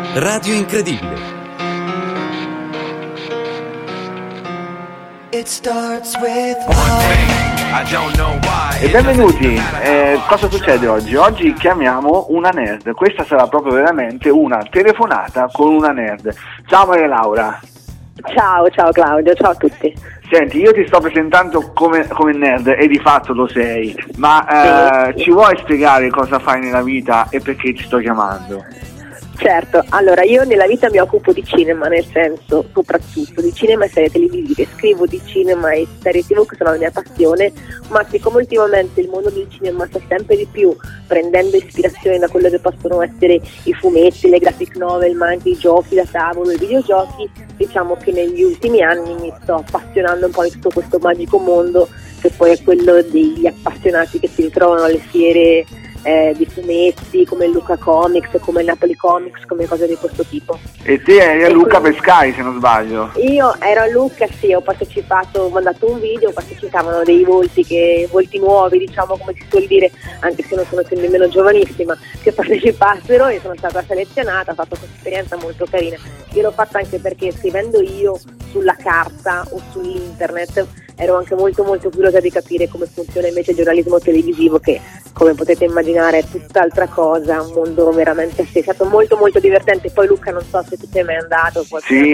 Radio Incredibile. E benvenuti. Cosa succede oggi? Oggi chiamiamo una nerd. Questa sarà proprio veramente una telefonata con una nerd. Ciao Maria Laura. Ciao Claudio, ciao a tutti. Senti, io ti sto presentando come nerd e di fatto lo sei, ma ci vuoi spiegare cosa fai nella vita e perché ti sto chiamando? Certo, allora io nella vita mi occupo di cinema, nel senso soprattutto di cinema e serie televisive, scrivo di cinema e serie TV che sono la mia passione, ma siccome ultimamente il mondo del cinema sta sempre di più prendendo ispirazione da quello che possono essere i fumetti, le graphic novel, ma anche i giochi da tavolo, i videogiochi, diciamo che negli ultimi anni mi sto appassionando un po' di tutto questo magico mondo che poi è quello degli appassionati che si ritrovano alle fiere di fumetti come il Lucca Comics, come il Napoli Comics, come cose di questo tipo. E te eri a Lucca per Sky, se non sbaglio? Io ero a Lucca, sì, ho partecipato, ho mandato un video, partecipavano dei volti nuovi, diciamo, come si suol dire, anche se non sono più nemmeno giovanissima, che partecipassero, e sono stata selezionata, ho fatto questa esperienza molto carina. Io l'ho fatta anche perché scrivendo io sulla carta o sull'internet ero anche molto curiosa di capire come funziona invece il giornalismo televisivo, che come potete immaginare è tutt'altra cosa, un mondo veramente a sé. È stato molto divertente. Poi Lucca, non so se tu sei mai andato. Sì.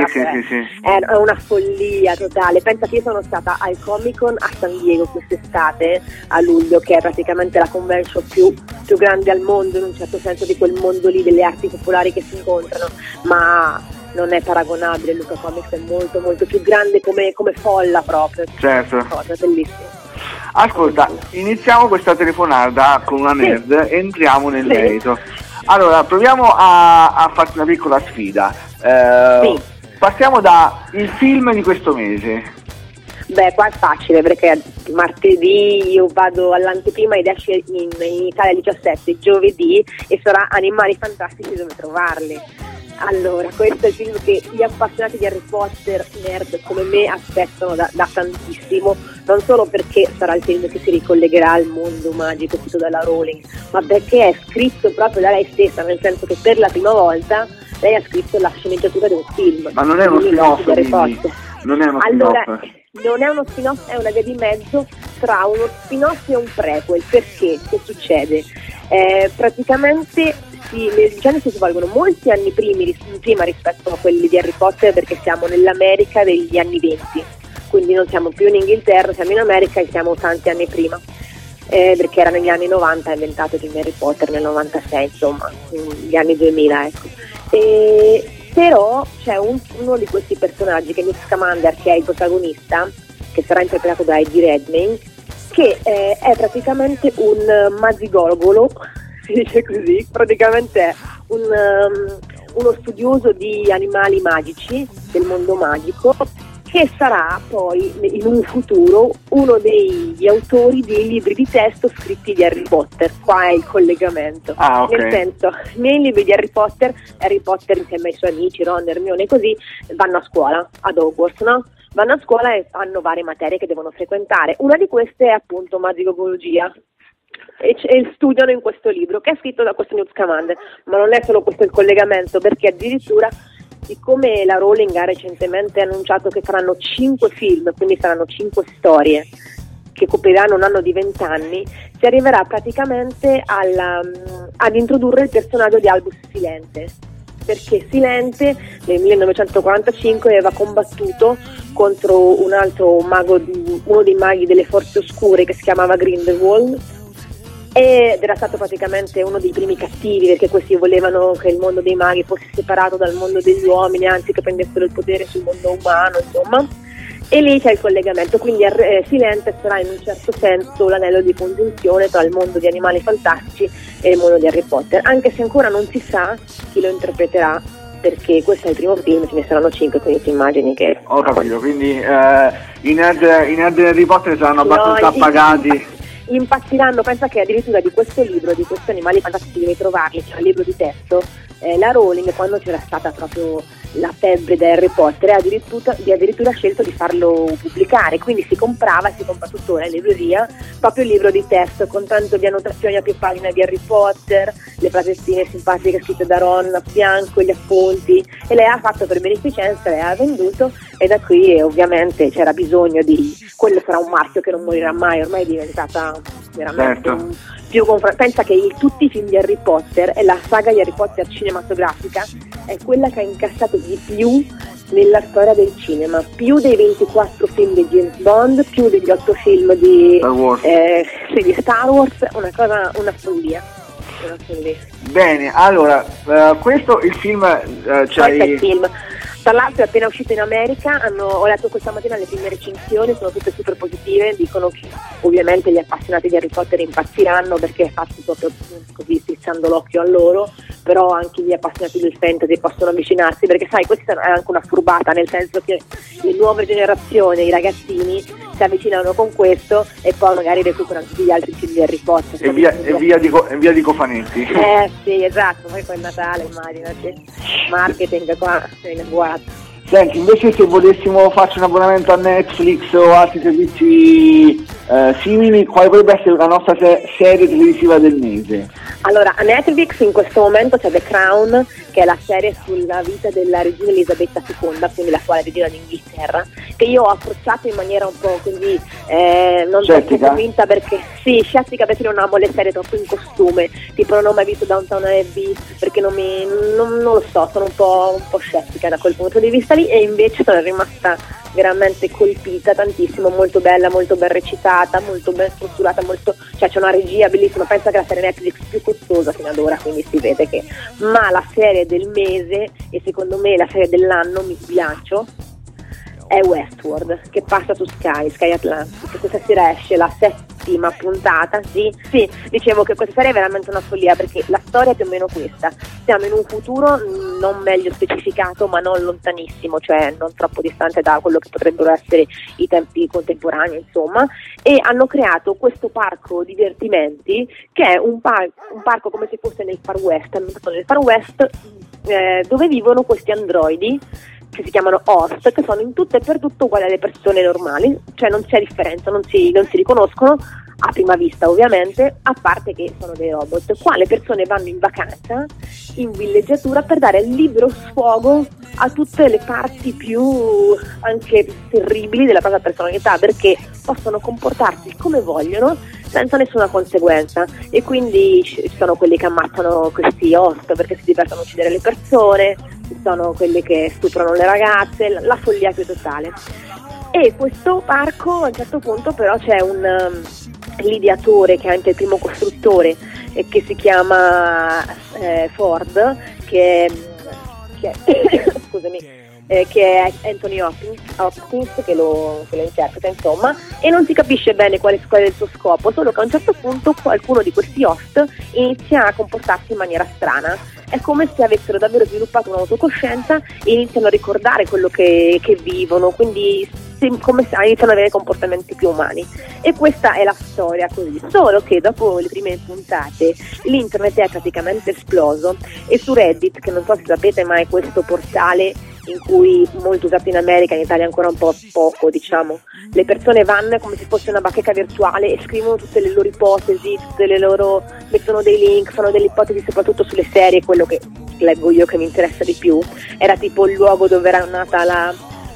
È una follia totale. Pensa che io sono stata al Comic Con a San Diego quest'estate, a luglio, che è praticamente la convention più grande al mondo, in un certo senso, di quel mondo lì delle arti popolari che si incontrano, ma non è paragonabile. Lucca Comics è molto più grande come folla proprio. Certo. Una cosa bellissima. Ascolta, iniziamo questa telefonata con una nerd e entriamo nel merito. Allora, proviamo a farti una piccola sfida. Partiamo da il film di questo mese. Beh, qua è facile perché martedì io vado all'anteprima ed esce in Italia 17, giovedì, e sarà Animali Fantastici dove trovarli. Allora, questo è il film che gli appassionati di Harry Potter, nerd come me, aspettano da tantissimo, non solo perché sarà il film che si ricollegherà al mondo magico scritto dalla Rowling, ma perché è scritto proprio da lei stessa, nel senso che per la prima volta lei ha scritto la sceneggiatura di un film. Ma non è uno spin-off di Harry Potter? Non è uno allora, spin-off? Non è uno spin-off, è una via di mezzo tra uno spin-off e un prequel. Perché? Che succede? Praticamente le vicende si svolgono molti anni prima rispetto a quelli di Harry Potter, perché siamo nell'America degli anni 20, quindi non siamo più in Inghilterra, siamo in America e siamo tanti anni prima, perché era negli anni 90 inventato il film Harry Potter, nel 96, insomma, negli anni 2000, ecco. Però c'è uno di questi personaggi, che è Newt Scamander, che è il protagonista, che sarà interpretato da Eddie Redmayne, che è praticamente un mazigorgolo, si dice così, praticamente è uno studioso di animali magici, del mondo magico, che sarà poi in un futuro uno degli autori dei libri di testo scritti di Harry Potter. Qua è il collegamento. Okay. Nel senso, nei libri di Harry Potter insieme ai suoi amici, Ron, Hermione e così, vanno a scuola, ad Hogwarts, no? Vanno a scuola e hanno varie materie che devono frequentare. Una di queste è appunto magicologia, e studiano in questo libro che è scritto da questo Newt Scamander. Ma non è solo questo il collegamento, perché addirittura, siccome la Rowling ha recentemente annunciato che faranno 5 film, quindi saranno 5 storie che copriranno un anno di 20 anni, si arriverà praticamente ad introdurre il personaggio di Albus Silente, perché Silente nel 1945 aveva combattuto contro un altro mago, uno dei maghi delle forze oscure, che si chiamava Grindelwald, ed era stato praticamente uno dei primi cattivi, perché questi volevano che il mondo dei maghi fosse separato dal mondo degli uomini, anzi che prendessero il potere sul mondo umano, insomma. E lì c'è il collegamento, quindi Silente sarà in un certo senso l'anello di congiunzione tra il mondo di Animali Fantastici e il mondo di Harry Potter, anche se ancora non si sa chi lo interpreterà, perché questo è il primo film, ce ne saranno 5, quindi ti immagini che... Ho capito, quindi i nerd di Harry Potter saranno abbastanza appagati. Impazziranno. Pensa che addirittura di questo libro, di questi Animali Fantastici devi trovarli, cioè il libro di testo, la Rowling, quando c'era stata proprio la febbre di Harry Potter e addirittura scelto di farlo pubblicare, quindi si compra tuttora in libreria proprio il libro di testo con tanto di annotazioni a più pagine di Harry Potter, le frasettine simpatiche scritte da Ron a fianco, gli appunti, e lei ha fatto per beneficenza, lei ha venduto, e da qui ovviamente c'era bisogno di, quello sarà un marchio che non morirà mai, ormai è diventata veramente pensa che tutti i film di Harry Potter e la saga di Harry Potter cinematografica è quella che ha incassato di più nella storia del cinema, più dei 24 film di James Bond, più degli 8 film di Star Wars, una follia. Bene, allora questo il film il film. Tra l'altro è appena uscito in America, ho letto questa mattina le prime recensioni, sono tutte super positive, dicono che ovviamente gli appassionati di Harry Potter impazziranno perché è fatto proprio così stizzando l'occhio a loro, però anche gli appassionati del fantasy possono avvicinarsi, perché sai, questa è anche una furbata, nel senso che le nuove generazioni, i ragazzini si avvicinano con questo e poi magari recuperano tutti gli altri film di Harry Potter e via di cofanetti. Sì, esatto, poi con il Natale immaginati, marketing qua buono. Senti, invece se volessimo farci un abbonamento a Netflix o altri servizi simili, quale potrebbe essere la nostra serie televisiva del mese? Allora, a Netflix in questo momento c'è The Crown, che è la serie sulla vita della regina Elisabetta II, quindi l'attuale regina d'Inghilterra, che io ho approcciato in maniera un po' così, non troppo convinta, perché scettica, perché non amo le serie troppo in costume, tipo non ho mai visto Downton Abbey, perché non lo so, sono un po' scettica da quel punto di vista lì, e invece sono rimasta veramente colpita tantissimo, molto bella, molto ben recitata, molto ben strutturata, cioè c'è una regia bellissima, penso che la serie Netflix più costosa fino ad ora, quindi si vede che, ma la serie del mese e secondo me la serie dell'anno, mi sbilancio, è Westworld, che passa su Sky Atlantic. Questa sera esce la settima puntata. Sì, dicevo che questa serie è veramente una follia, perché la storia è più o meno questa: siamo in un futuro non meglio specificato ma non lontanissimo, cioè non troppo distante da quello che potrebbero essere i tempi contemporanei, insomma, e hanno creato questo parco divertimenti che è un parco come se fosse nel Far West, dove vivono questi androidi che si chiamano Host, che sono in tutto e per tutto uguali alle persone normali, cioè non c'è differenza, non si riconoscono a prima vista ovviamente, a parte che sono dei robot. Qua le persone vanno in vacanza, in villeggiatura, per dare libero sfogo a tutte le parti più anche terribili della propria personalità, perché possono comportarsi come vogliono senza nessuna conseguenza, e quindi ci sono quelli che ammazzano questi host perché si divertono a uccidere le persone, ci sono quelli che stuprano le ragazze, la follia più totale. E questo parco a un certo punto però c'è l'ideatore, che è anche il primo costruttore, che si chiama Ford, che scusami, che è Anthony Hopkins che lo interpreta, insomma, e non si capisce bene qual è il suo scopo, solo che a un certo punto qualcuno di questi host inizia a comportarsi in maniera strana. È come se avessero davvero sviluppato un'autocoscienza e iniziano a ricordare quello che vivono, quindi come se iniziano ad avere comportamenti più umani. E questa è la storia così, solo che dopo le prime puntate l'internet è praticamente esploso, e su Reddit, che non so se sapete, ma è questo portale in cui molto usato in America, in Italia ancora un po' poco, diciamo, le persone vanno come se fosse una bacheca virtuale e scrivono tutte le loro ipotesi, mettono dei link, fanno delle ipotesi soprattutto sulle serie. Quello che leggo io che mi interessa di più era tipo il luogo dove era nata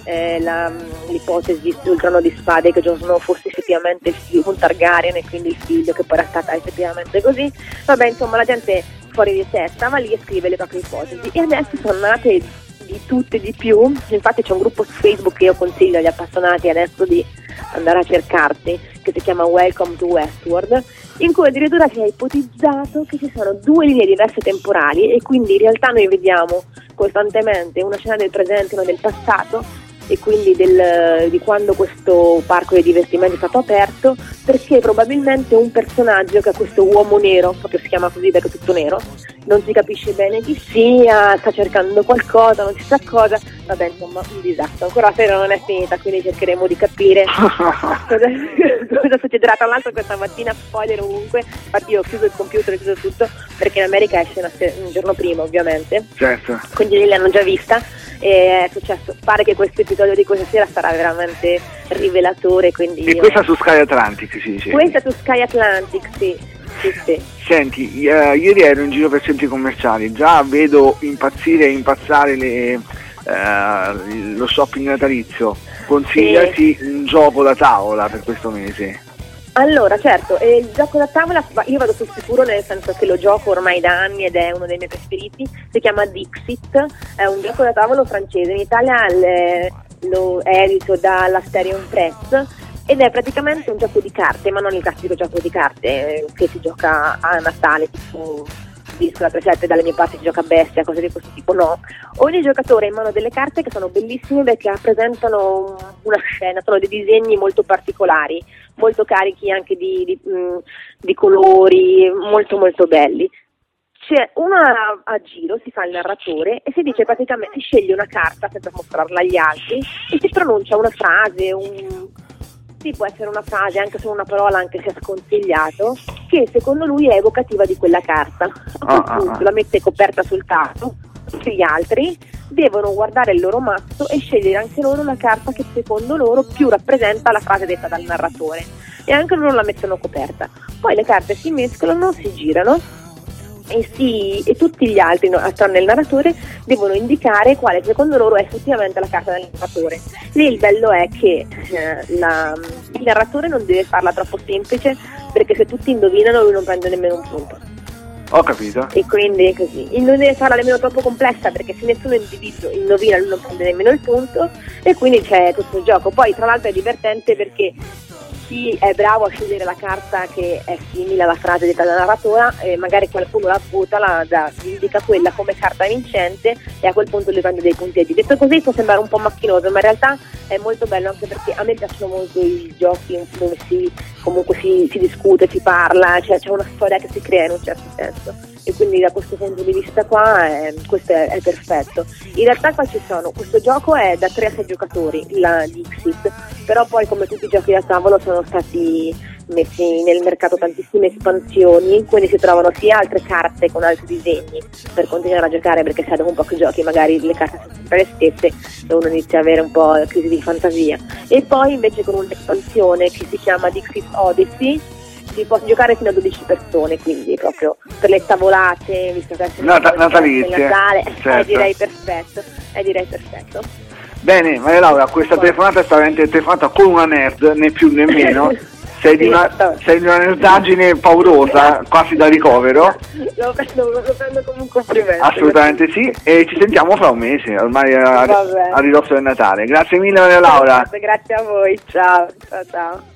l'ipotesi sul Trono di Spade, che Jon Snow fosse effettivamente un Targaryen e quindi il figlio, che poi era stata effettivamente così. Vabbè, insomma, la gente fuori di testa va lì e scrive le proprie ipotesi, e adesso sono nate di tutte e di più. Infatti c'è un gruppo su Facebook che io consiglio agli appassionati adesso di andare a cercarsi, che si chiama Welcome to Westworld, in cui addirittura si è ipotizzato che ci sono 2 linee diverse temporali, e quindi in realtà noi vediamo costantemente una scena del presente e una del passato, e quindi di quando questo parco di divertimento è stato aperto, perché probabilmente un personaggio, che è questo uomo nero, proprio si chiama così perché è tutto nero, non si capisce bene chi sia, sta cercando qualcosa, non si sa cosa, vabbè, insomma, un disastro. Ancora la serie non è finita, quindi cercheremo di capire cosa succederà. Tra l'altro questa mattina, spoiler ovunque, infatti io ho chiuso il computer, ho chiuso tutto, perché in America esce un giorno prima ovviamente, certo, quindi l'hanno già vista, e è successo, pare che questo episodio di questa sera sarà veramente rivelatore, quindi e questa su Sky Atlantic si dice? Questa su Sky Atlantic, sì. Senti, ieri ero in giro per centri commerciali, già vedo impazzare lo shopping natalizio. Consigliati un gioco da tavola per questo mese? Allora, certo, il gioco da tavola io vado sul sicuro, nel senso che lo gioco ormai da anni ed è uno dei miei preferiti. Si chiama Dixit, è un gioco da tavolo francese, in Italia lo è edito dalla Asterion Press ed è praticamente un gioco di carte, ma non il classico gioco di carte che si gioca a Natale, tipo Disco da 3-7, dalle mie parti si gioca a bestia, cose di questo tipo. No, ogni giocatore ha in mano delle carte che sono bellissime perché rappresentano una scena, sono dei disegni molto particolari, molto carichi anche di colori, molto molto belli. C'è una a giro, si fa il narratore e si dice praticamente, si sceglie una carta senza mostrarla agli altri e si pronuncia una frase, sì, può essere una frase, anche solo una parola, anche se è sconsigliato, che secondo lui è evocativa di quella carta. A quel punto la mette coperta sul tavolo, tutti gli altri devono guardare il loro mazzo e scegliere anche loro la carta che secondo loro più rappresenta la frase detta dal narratore, e anche loro la mettono coperta. Poi le carte si mescolano, si girano e tutti gli altri, tranne il narratore, devono indicare quale secondo loro è effettivamente la carta del narratore. Lì il bello è che il narratore non deve farla troppo semplice, perché se tutti indovinano lui non prende nemmeno un punto. Ho capito. E quindi così. Non deve farla nemmeno troppo complessa, perché se nessuno individuo indovina lui non prende nemmeno il punto, e quindi c'è tutto il gioco. Poi tra l'altro è divertente perché chi è bravo a scegliere la carta che è simile alla frase detta dalla narratora, magari qualcuno la vota, indica quella come carta vincente e a quel punto lui prende dei punteggi. Detto così può sembrare un po' macchinoso, ma in realtà è molto bello, anche perché a me piacciono molto i giochi dove si discute, si parla, cioè c'è una storia che si crea in un certo senso, e quindi da questo punto di vista qua questo è perfetto. In realtà qua ci sono, questo gioco è da 3 a 6 giocatori, la Dixit, però poi come tutti i giochi da tavolo sono stati messi nel mercato tantissime espansioni, quindi si trovano sia altre carte con altri disegni per continuare a giocare, perché sai, dopo un po' che giochi magari le carte sono sempre le stesse e uno inizia a avere un po' crisi di fantasia. E poi invece con un'espansione che si chiama Dixit Odyssey si può giocare fino a 12 persone, quindi proprio per le tavolate, visto che è natalizie, Natale, certo. direi perfetto. Bene, Maria Laura, questa telefonata è veramente telefonata con una nerd, né più né meno. Sei di una nerdaggine paurosa, quasi da ricovero. Lo prendo come un complimento. Assolutamente sì, e ci sentiamo fra un mese, ormai a ridosso del Natale. Grazie mille Maria Laura. Grazie a voi, ciao.